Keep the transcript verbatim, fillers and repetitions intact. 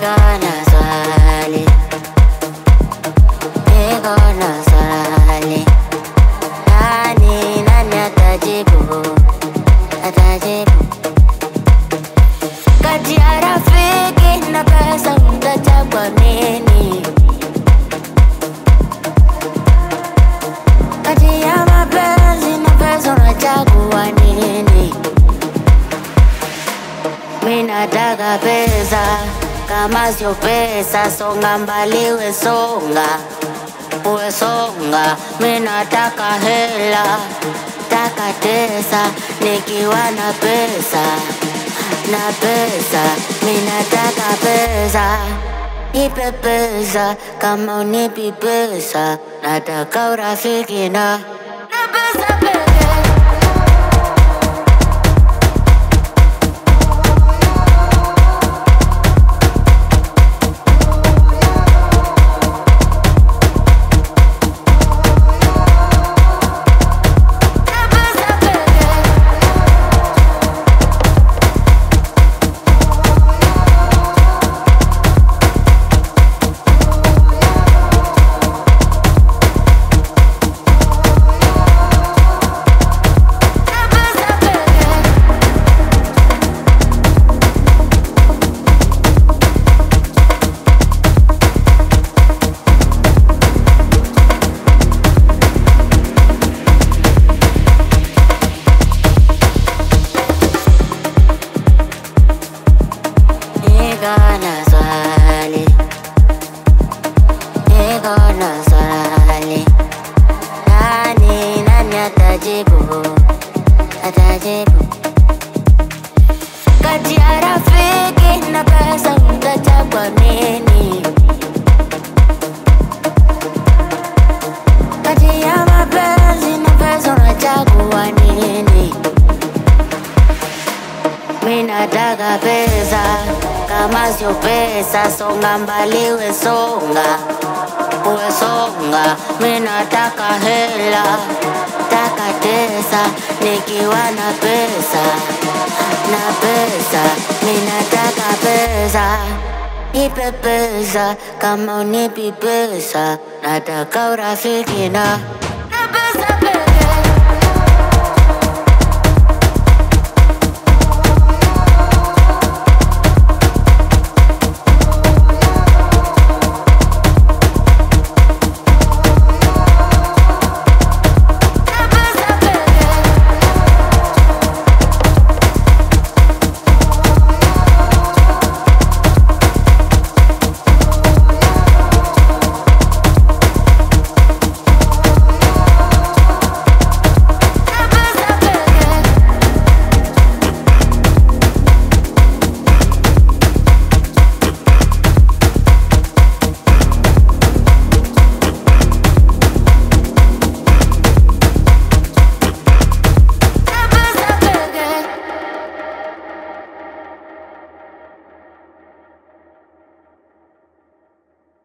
niko na swali, niko na swali. Nani, nani atajibu, atajibu. Kati ya rafiki na pesa utachagua nini? Kati ya mapenzi na pesa unachagua nini? Mimi nataka pesa, kama sio pesa songa mbali we songa, we songa. Mimi nataka hela, taka tesa, nikiwa na pesa, na pesa. Mimi nataka pesa, nipe pesa, kama unipi pesa, nataka urafiki na na pesa pekee. Niko na swali, niko na swali. Nani, nani atajibu, atajibu. Kati ya rafiki na pesa utachagua nini? Kati ya mapenzi na pesa unachagua nini? Mimi nataka pesa, kama sio pesa songa mbali we songa, we songa. Mimi nataka hela, taka tesa, nikiwa na pesa, na pesa. Mimi nataka pesa, nipe pesa, kama unipi pesa, nataka urafiki na